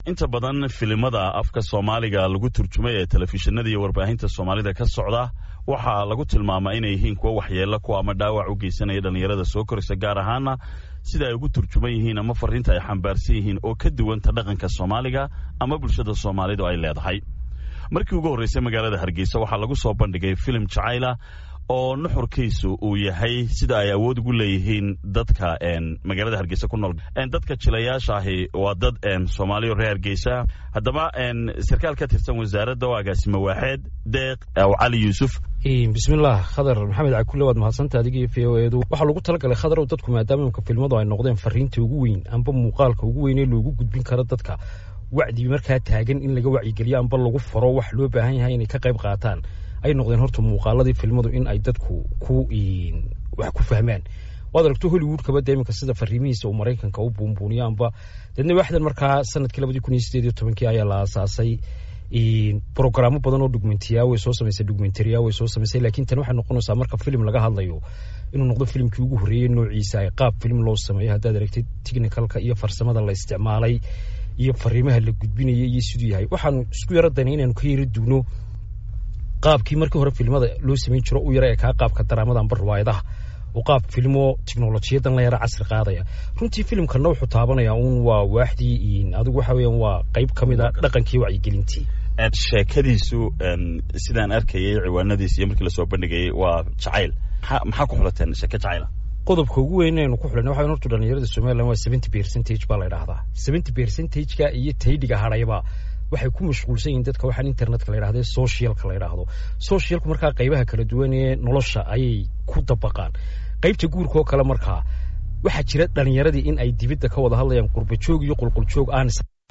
inta badan filimada afka Soomaaliga lagu turjumay ee telefishinada iyo warbaahinta Soomaalida ka socda waxa lagu tilmaamaa inay yihiin kuwa waxyeello ku ama dhaawac u geysanaya dhalinyarada soo koraysa gaar ahaan sida ay ugu turjuman yihiin ama fariinta ay xambaarsan yihiin oo ka duwan ta dhaqanka Soomaaliga ama bulshada Soomaalidu ay leedahay. Markii ugu horeysay magaalada Hargeysa waxa lagu soo bandhigay film jacayl oo nuxurkiisu uu yahay sida ay awood ugu leeyihiin dadka magaalada Hargeysa ku nool dadka jilayaasha ahi waa dad Soomaaliyo reer Hargeysa. haddaba sarkaal ka tirsan wasaaradda agaasimo waaxeed deeq Ali Yuusuf. bismillaah khadar maxamed cakulle waad mahadsantahay adiga iyo VOAdu waxa lagu talagalay khadar oo dadku maadaama filmadu ay noqdeen fariinta ugu weyn amba muuqaalka ugu weyn ee loogu gudbin karo dadka wacdi markaa taagan in laga wacyigeliyo amba lagu faro wax loo baahan yahay inay ka qayb qaataan ay noqdeen horta muuqaaladii filmadu in ay dadku wax ku fahmaan. waad aragto Hollywood kaba deeminka sida fariimihiisa uu Mareykanka u buunbuuniyo amba dadna waxdan markaa sanadkii 2018 ayaa la aasaasay programo badan oo documentary way soo sameysay laakiin tan waxa noqonaysa marka film laga hadlayo inuu noqdo filmkii ugu horeeyay noociisa ay qaab film loo sameeyo hadaad aragtay technicalka iyo farsamada la isticmaalay iyo fariimaha la gudbinayay iyo sidoo yahay waxaan isku yaradan inaan ka yiri duuno qaabkii markii hore filmada loo sameyn jiro u yara ee ka qaabka daraamada amba riwaayadaha oo qaab filmo tiknoolajiyadan la yara casri qaadaya runtii filmkana wuxuu taabanaya waa waaxdii adigu waxa weeyaan waa qayb kamid ah dhaqankii wacyigelintii sheekadiisu sidaan arkayay ciwaanadiisa iyo markii la soo bandhigay waa jacayl maxaa ku xulateen sheeko jacayl qodobka ugu weyn ee ku xulan waxa horta dhalinyarada Soomaaliland waa 70% baa la yiraahdaa 70% ka iyo taydiga harayba waxay ku mashquulsan yihiin dadka waxaan internetka la yiraahdo socialku markaa qaybaha kala duwan ee nolosha ayay ku dabaqaan qaybta guurka oo kale markaa waxa jira dhalinyaradii in ay dibadda ka wada hadlayaan qurba joog iyo qulqul joog aan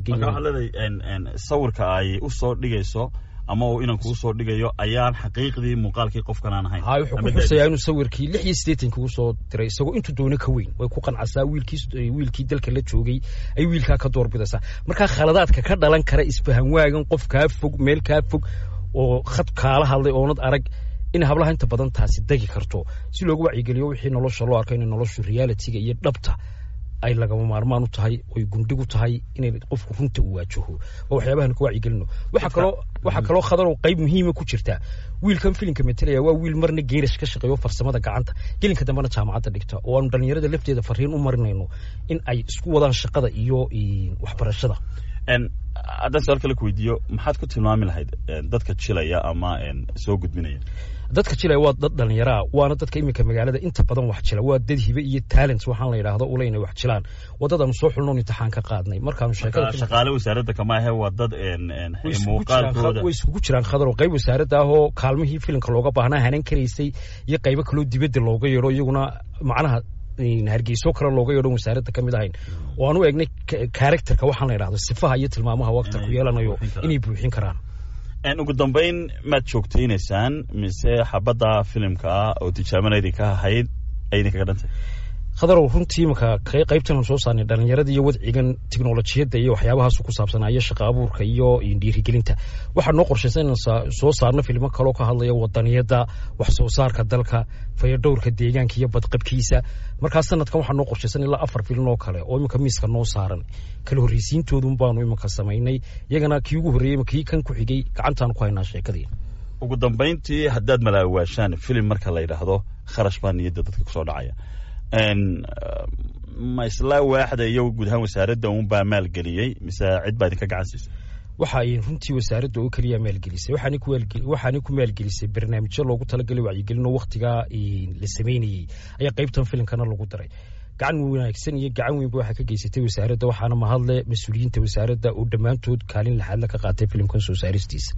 sawirka ay u soo dhigayso ama uu inaan ku soo dhigayo ayaan xaqiiqdii muuqaalkii qofkan aan ahayn wuxuu ku xusayaa inuu sawirkii 86 ku soo diray isagoo intuu doono ka weyn way ku qancaysaa wiilkii dalka la joogay ay wiilka ka doorbidaysaa marka khaladaadka ka dhalan kara isfahan waagan qof ka fog meel ka fog oo khad kaala hadlay oonad arag in hablaha inta badan taasi dagi karto si loogu wacyigeliyo wixii nolosha loo arkay in noloshu reality-ga iyo dhabta ay laga maarmaan u tahay oo gundhigu tahay in qofku runta uu waajaho oo waxyaabahan ku wacyigelino waxa kale khadar oo qayb muhiim ah ku jirta wiilkan filimka metelaya waa wiil marna geerish ka shaqeeyo farsamada gacanta gelinka dambana jaamacadda dhigta oo aan dhalinyarada lafteeda fariin u marinayno in ay isku wadaan shaqada iyo waxbarashada haddaan su'aal kale ku weydiiyo maxaad ku tilmaami lahayd dadka jilaya ama soo gudbinaya dadka jilaya waa dad dhalinyaro waana dadka iminka magaalada inta badan wax jila waa dad hibe iyo talent waxaan la yiraahdo u leeyahay wax jilaan wadada soo xulno imtixaan ka qaadnay markaan sheekada shaqaale wasaaradda kama ahay waa dad muuqaalkooda way isku jiraan khadar oo qayb wasaaradda ah oo kaalmihii filimka looga baahnaa hanan kareysay iyo qaybo kale dibadda looga yeero iyaguna macnaha Hargeysa kala looga yeero wasaaradda kamid ahayn oo aanu eegnay characterka waxaan la yiraahdo sifaha iyo tilmaamaha waqti ku yeelanayo inay buuxin karaan ugu dambeyn ma joogtaynaysaan mise xabada filimka oo tijaabanaydi ka ahayd ayna kaga dhantay khadar runtii marka qaybtan soo saarnay dhalinyarada iyo wadcigan tiknoolajiyada iyo waxyaabahaas ku saabsanaya shaqo abuurka iyo dhiirigelinta waxa noo qorshaysan soo saarno filmo kale oo ka hadlaya wadaniyada wax soo saarka dalka fayadhowrka deegaanka iyo badqabkiisa marka sanadkan waxa noo qorshaysan ilaa 4 film oo kale oo imika miiska noo saaran kala horeysiintoodu baanu imika sameeynay iyagana kii ugu horeeyay kii kan ku xigay gacantaan ku haynaa sheekadii ugu dambeyntii haddaad malaawaashaan film marka la yiraahdo kharash baan niyadda dadka ku soo dhacaya ma isla waaxda iyo guud ahaan wasaaradda uun baa maalgeliyay mise cid baa idinka gacan siisay waxa ay runtii wasaaradda oo kaliya maalgelisay waxaani ku maalgelisay barnaamijyo loogu talagalay wacyigelin oo waqtiga la sameynayay ayaa qaybtan filimkana lagu daray gacan wanaagsan iyo gacan weyn waxa ka geysatay wasaaradda waxaana mahadle mas'uuliyiinta wasaaradda oo dhamaantood kaalin laxaad la ka qaatay filimkan soo saaristiisa